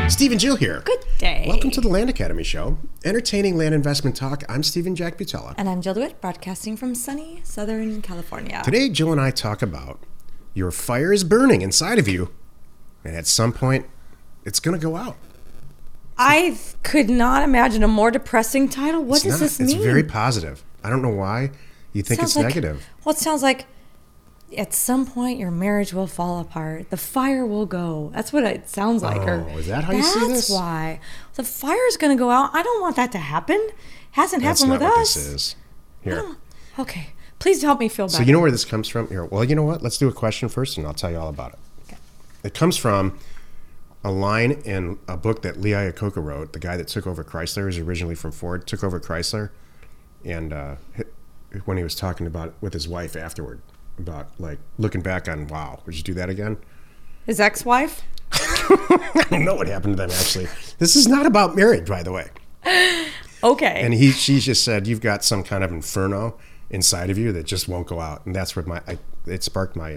Steve and Jill here. Good day. Welcome to the Land Academy Show, entertaining land investment talk. I'm Stephen Jack Butella. And I'm Jill DeWitt, broadcasting from sunny Southern California. Today, Jill and I talk about your fire is burning inside of you, and at some point, it's going to go out. I could not imagine a more depressing title. What does this mean? It's very positive. I don't know why you think it's negative. Well, it sounds like at some point your marriage will fall apart. The fire will go. That's what it sounds like. Oh, is that how you see this? That's why. The fire is going to go out. I don't want that to happen. Hasn't happened with us. That's not what this is. Here. Okay. Please help me feel better. So you know where this comes from? Here. Well, you know what? Let's do a question first, and I'll tell you all about it. Okay. It comes from a line in a book that Lee Iacocca wrote. The guy that took over Chrysler is originally from Ford, took over Chrysler, and when he was talking about it with his wife afterward, about like looking back on, wow, would you do that again? His ex-wife? I don't know what happened to them, actually. This is not about marriage, by the way. Okay. And she just said, you've got some kind of inferno inside of you that just won't go out. And that's what it sparked my,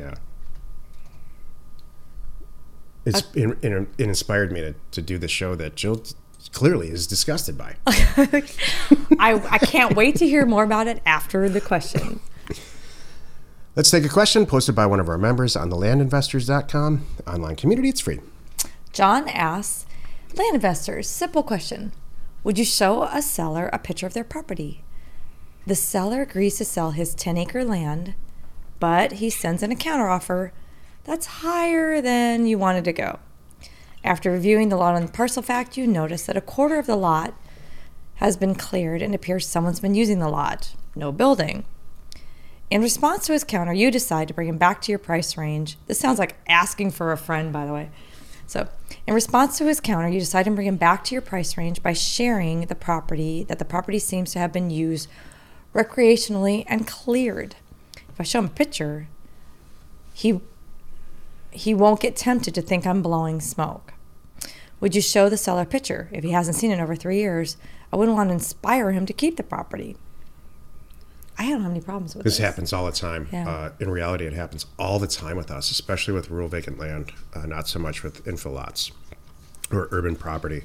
it inspired me to do the show that Jill clearly is disgusted by. I can't wait to hear more about it after the question. Let's take a question posted by one of our members on the landinvestors.com online community. It's free. John asks, Land Investors, simple question. Would you show a seller a picture of their property? The seller agrees to sell his 10-acre land, but he sends in a counteroffer that's higher than you wanted to go. After reviewing the lot on the parcel fact, you notice that a quarter of the lot has been cleared and it appears someone's been using the lot. No building. In response to his counter, you decide to bring him back to your price range. This sounds like asking for a friend, by the way. So, in response to his counter, you decide to bring him back to your price range by sharing the property seems to have been used recreationally and cleared. If I show him a picture, he won't get tempted to think I'm blowing smoke. Would you show the seller a picture? If he hasn't seen it in over 3 years, I wouldn't want to inspire him to keep the property. I don't have any problems with this. This happens all the time. Yeah. In reality, it happens all the time with us, especially with rural vacant land, not so much with infill lots or urban property.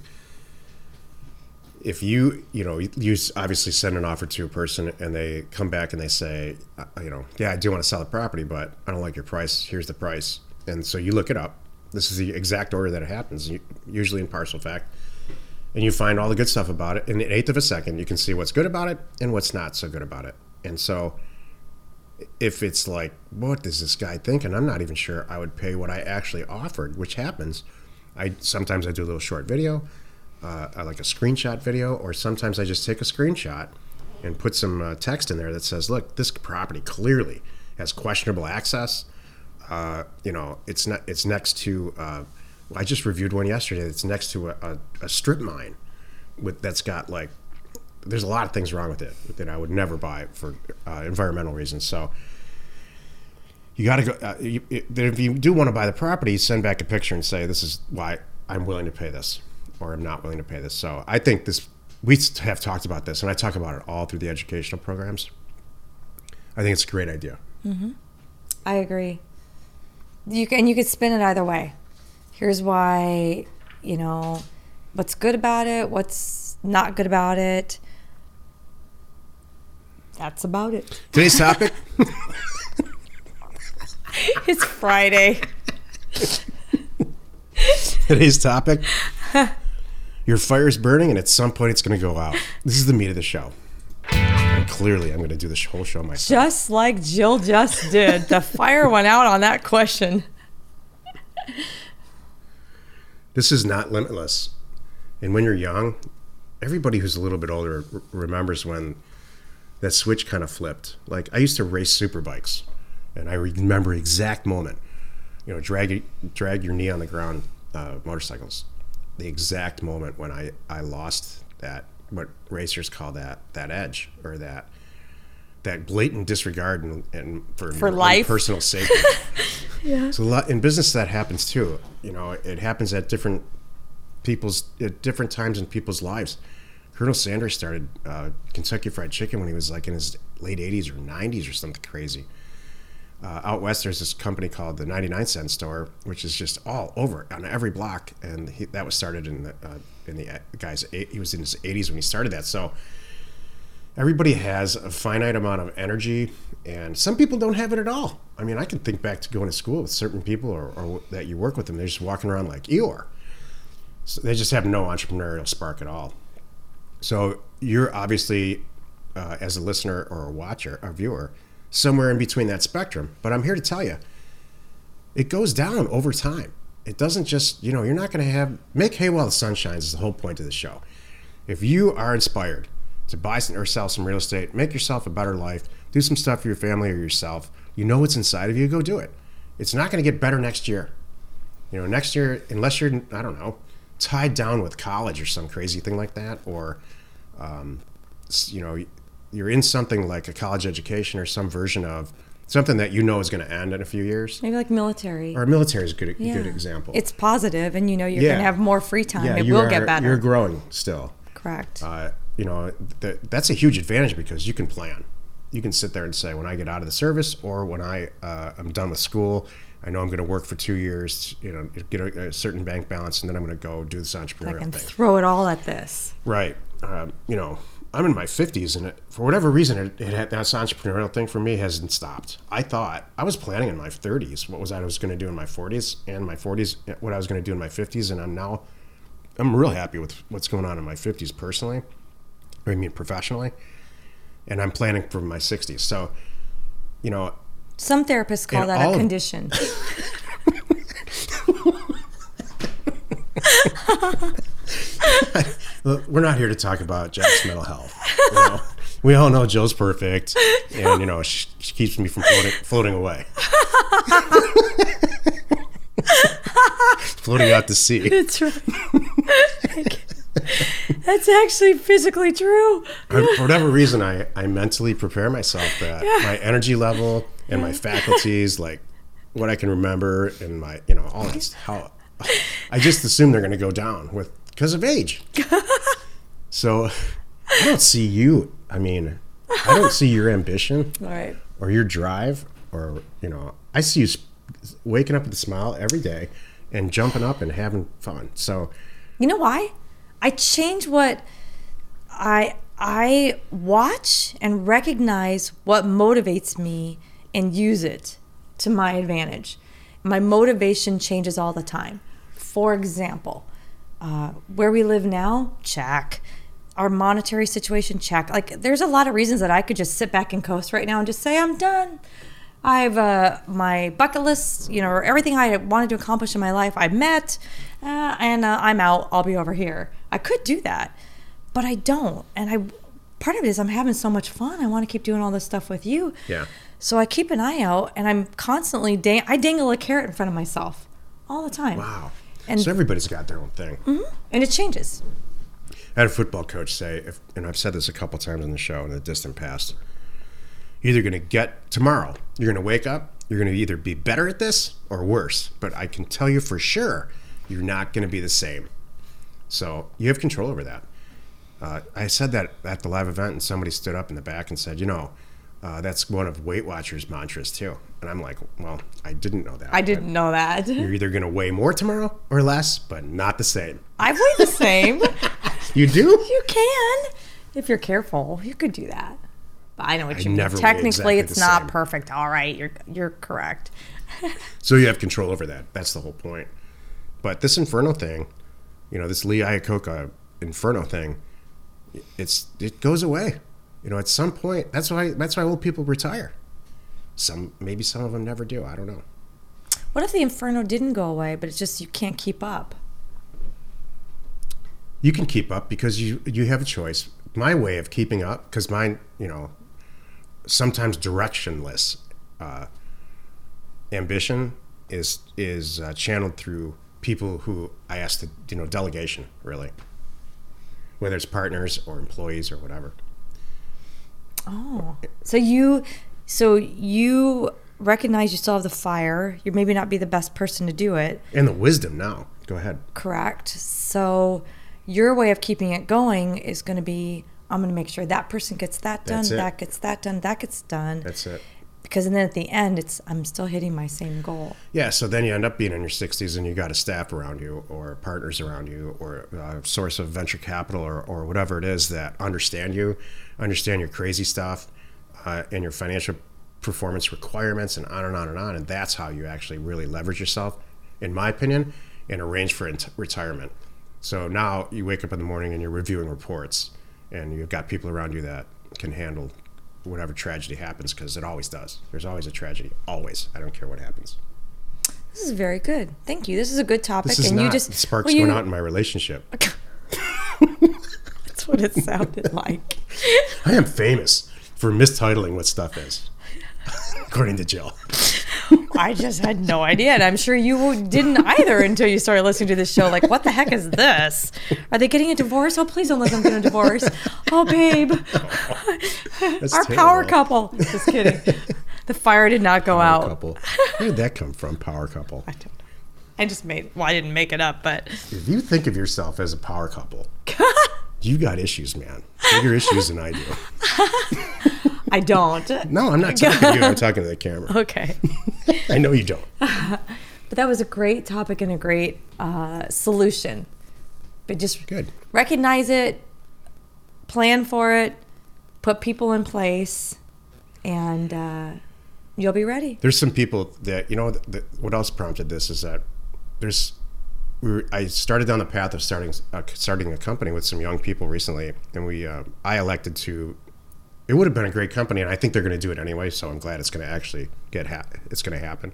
If you obviously send an offer to a person and they come back and they say, yeah, I do want to sell the property, but I don't like your price. Here's the price. And so you look it up. This is the exact order that it happens, usually in parcel fact. And you find all the good stuff about it. In an eighth of a second, you can see what's good about it and what's not so good about it. And so if it's like, what does this guy think? And I'm not even sure I would pay what I actually offered, which happens. Sometimes I do a little short video, I like a screenshot video, or sometimes I just take a screenshot and put some text in there that says, look, this property clearly has questionable access. It's next to, I just reviewed one yesterday that's next to a strip mine that's got like, there's a lot of things wrong with it that I would never buy for environmental reasons. So you got to go. If you do want to buy the property, send back a picture and say, this is why I'm willing to pay this, or I'm not willing to pay this. So I think we have talked about this, and I talk about it all through the educational programs. I think it's a great idea. Mm-hmm. I agree. You could spin it either way. Here's why, what's good about it, what's not good about it. That's about it. Today's topic. It's Friday. Today's topic. Your fire's burning, and at some point it's going to go out. This is the meat of the show. And clearly, I'm going to do this whole show myself. Just like Jill just did. The fire went out on that question. This is not limitless. And when you're young, everybody who's a little bit older remembers when that switch kind of flipped. Like, I used to race super bikes, and I remember exact moment. Drag your knee on the ground motorcycles. The exact moment when I lost that, what racers call that edge, or that blatant disregard and for life, personal safety. Yeah. So a lot in business that happens too. It happens at different times in people's lives. Colonel Sanders started Kentucky Fried Chicken when he was like in his late 80s or 90s or something crazy. out west, there's this company called the 99-cent store, which is just all over on every block, and that was started in the guy's. He was in his 80s when he started that. So everybody has a finite amount of energy, and some people don't have it at all. I mean, I can think back to going to school with certain people, or that you work with them. They're just walking around like Eeyore. So they just have no entrepreneurial spark at all. So you're obviously, as a listener or a watcher, a viewer, somewhere in between that spectrum. But I'm here to tell you, it goes down over time. It doesn't just, you're not going to make hay while the sun shines is the whole point of the show. If you are inspired to buy or sell some real estate, make yourself a better life, do some stuff for your family or yourself, you know what's inside of you, go do it. It's not going to get better next year. Next year, unless you're, I don't know, tied down with college or some crazy thing like that, or, you're in something like a college education or some version of something that is going to end in a few years. Maybe like military. Or military is a good example. It's positive, and you're going to have more free time. It will get better. You're growing still. Correct. That's a huge advantage because you can plan. You can sit there and say, when I get out of the service or when I'm done with school, I know I'm going to work for 2 years, get a certain bank balance, and then I'm going to go do this entrepreneurial thing. I can throw it all at this. Right. I'm in my 50s, and for whatever reason, that entrepreneurial thing for me hasn't stopped. I was planning in my 30s what I was going to do in my 40s, and my 40s what I was going to do in my 50s, and I'm real happy with what's going on in my 50s personally, professionally, and I'm planning for my 60s. So, some therapists call that a condition. We're not here to talk about Jack's mental health. We all know Joe's perfect, and she keeps me from floating away, floating out to sea. That's right. That's actually physically true. For whatever reason, I mentally prepare myself that my energy level and my faculties, like what I can remember, and my all that, how I just assume they're going to go down because of age. So I don't see you. I don't see your ambition right. or your drive, or I see you waking up with a smile every day and jumping up and having fun. So you know why? I change what I watch and recognize what motivates me and use it to my advantage. My motivation changes all the time. For example, where we live now, check. Our monetary situation, check. Like, there's a lot of reasons that I could just sit back and coast right now and just say, I'm done. I have my bucket list, or everything I wanted to accomplish in my life I met, and I'm out. I'll be over here. I could do that, but I don't. And part of it is I'm having so much fun. I want to keep doing all this stuff with you. Yeah. So I keep an eye out, and I'm constantly, I dangle a carrot in front of myself all the time. Wow. And so everybody's got their own thing. Mm-hmm. And it changes. I had a football coach say, and I've said this a couple times on the show in the distant past, you're either going to get tomorrow, you're going to wake up, you're going to either be better at this or worse. But I can tell you for sure, you're not going to be the same. So you have control over that. I said that at the live event, and somebody stood up in the back and said, that's one of Weight Watchers' mantras too. And I'm like, well, I didn't know that. I didn't know that. You're either going to weigh more tomorrow or less, but not the same. I weigh the same. You do? You can. If you're careful, you could do that. But I know what you mean. Technically, exactly it's not perfect. All right, you're correct. So you have control over that. That's the whole point. But this Inferno thing, this Lee Iacocca Inferno thing, it goes away. At some point, that's why old people retire. Maybe some of them never do. I don't know. What if the Inferno didn't go away, but it's just you can't keep up? You can keep up because you have a choice. My way of keeping up, because mine, sometimes directionless ambition is channeled through people who I ask to, delegation, really. Whether it's partners or employees or whatever. Oh, so you recognize you still have the fire. You maybe not be the best person to do it. And the wisdom now. Go ahead. Correct. So your way of keeping it going is going to be, I'm going to make sure that person gets that done, that gets that done, that gets done. That's it. Because then at the end, I'm still hitting my same goal. Yeah, so then you end up being in your 60s and you got a staff around you or partners around you or a source of venture capital or whatever it is that understand you, understand your crazy stuff and your financial performance requirements and on and on and on. And that's how you actually really leverage yourself, in my opinion, and arrange for retirement. So now you wake up in the morning and you're reviewing reports and you've got people around you that can handle whatever tragedy happens, because it always does. There's always a tragedy. Always. I don't care what happens. This is very good. Thank you. This is a good topic. This is and not you just sparks going out in my relationship. That's what it sounded like. I am famous for mistitling what stuff is, according to Jill. I just had no idea, and I'm sure you didn't either until you started listening to this show. Like, what the heck is this? Are they getting a divorce? Oh, please don't let them get a divorce. Oh, babe. Our power couple. Just kidding. The fire did not go out. Couple. Where did that come from, power couple? I don't know. I didn't make it up, but. If you think of yourself as a power couple, you got issues, man. Bigger issues than I do. I don't. No, I'm not talking to you. I'm talking to the camera. Okay. I know you don't. But that was a great topic and a great solution. But just good. Recognize it, plan for it, put people in place, and you'll be ready. There's some people that, what else prompted this is that I started down the path of starting a company with some young people recently, and I elected to. It would have been a great company, and I think they're going to do it anyway. So I'm glad it's going to actually it's going to happen.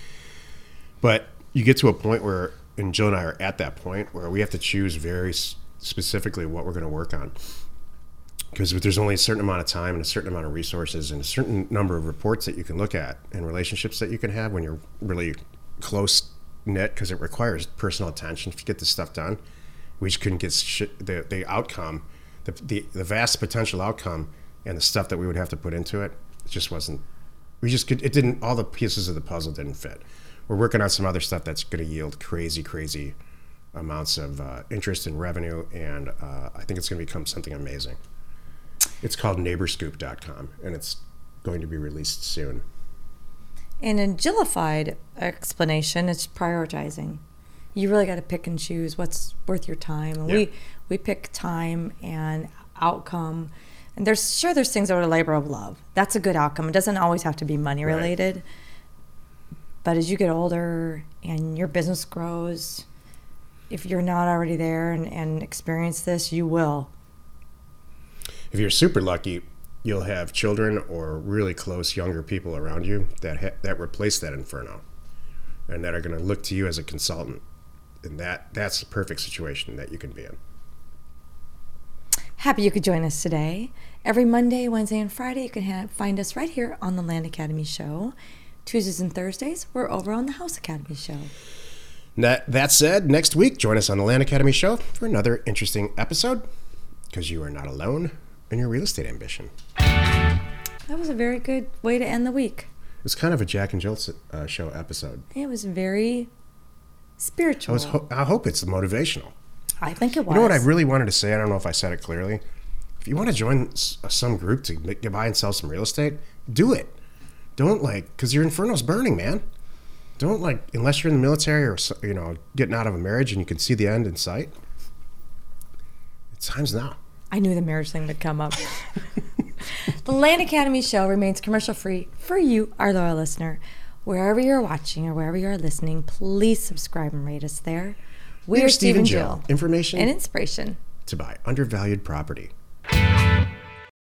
But you get to a point where, and Jill and I are at that point where we have to choose very specifically what we're going to work on, because there's only a certain amount of time and a certain amount of resources and a certain number of reports that you can look at and relationships that you can have when you're really close knit, because it requires personal attention to get this stuff done. We just couldn't get the outcome, the vast potential outcome, and the stuff that we would have to put into it. It just wasn't. All the pieces of the puzzle didn't fit. We're working on some other stuff that's going to yield crazy amounts of interest and revenue, and I think it's going to become something amazing. It's called NeighborScoop.com, and it's going to be released soon. In a Jillified explanation, it's prioritizing. You really got to pick and choose what's worth your time. And we pick time and outcome. And there's things that are a labor of love. That's a good outcome. It doesn't always have to be money related. Right. But as you get older and your business grows, if you're not already there and experience this, you will. If you're super lucky, you'll have children or really close younger people around you that replace that inferno and that are going to look to you as a consultant. And that's the perfect situation that you can be in. Happy you could join us today. Every Monday, Wednesday, and Friday, you can find us right here on the Land Academy Show. Tuesdays and Thursdays, we're over on the House Academy Show. That said, next week, join us on the Land Academy Show for another interesting episode, because you are not alone in your real estate ambition. That was a very good way to end the week. It was kind of a Jack and Jill show episode. It was very spiritual. I hope it's motivational. I think it was. You know what I really wanted to say? I don't know if I said it clearly. If you want to join some group to buy and sell some real estate, do it. Don't because your inferno's burning, man. Don't unless you're in the military or getting out of a marriage and you can see the end in sight. It's time's now. I knew the marriage thing would come up. The Land Academy Show remains commercial free for you, our loyal listener. Wherever you're watching or wherever you're listening, please subscribe and rate us there. We're Steve and Jill. Information and inspiration to buy undervalued property.